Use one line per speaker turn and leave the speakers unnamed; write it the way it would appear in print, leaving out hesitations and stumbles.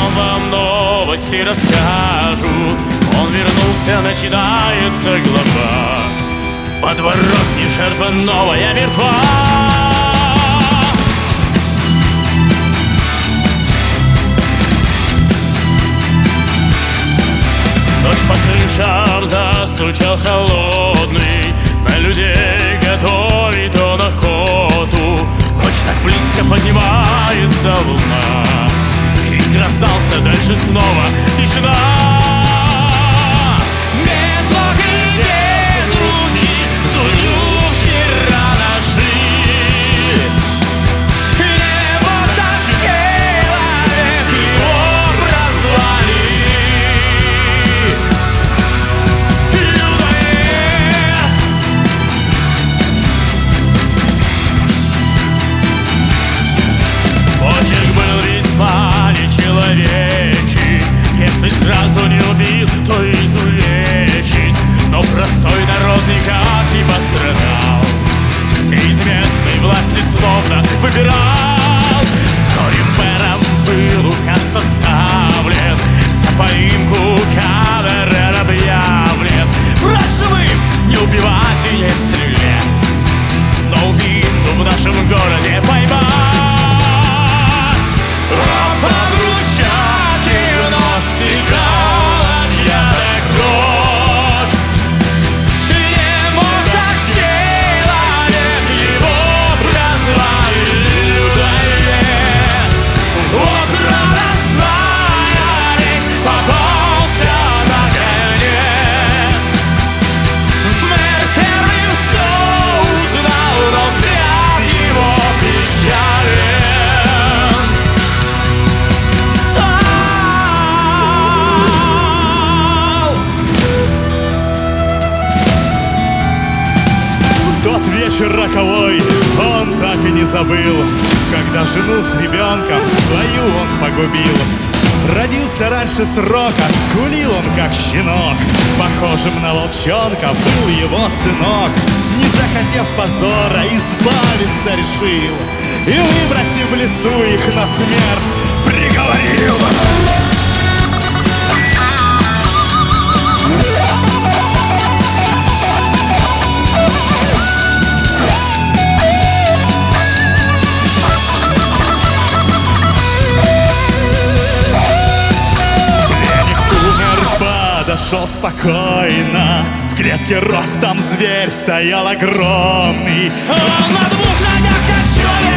вам новости расскажут. Он вернулся, начинается глава. В подворотне жертва новая мертва. Дождь по крышам застучал холодный, на людей готовит он охоту. Ночь так близко, поднимается луна. Крик раздался, дальше снова тишина. Без ног и без руки Зулю вчера нашли. Небо так человек его прозвали. Если сразу не убил, то изувечит. Но простой народ никак не пострадал. Все из местной власти словно выбирал. Вскоре мэром был указ составлен, за поимку камеры объявлен. Прошу вы не убивать и не стрелять, но убийцу в нашем городе поймать. По брусчатке вновь стекала чья-то кровь. Не мог так человек, его прозвали людоед. Вот радостная весть попался наконец. Мэр первым все узнал, но взгляд его печален.
Тот вечер роковой он так и не забыл, когда жену с ребенком свою он погубил. Родился раньше срока, скулил он как щенок. Похожим на волчонка был его сынок. Не захотев позора, избавиться решил и, выбросив в лесу их на смерть, приговорил. Шел спокойно, в клетке ростом зверь стоял огромный.
Он на двух ногах, как человек.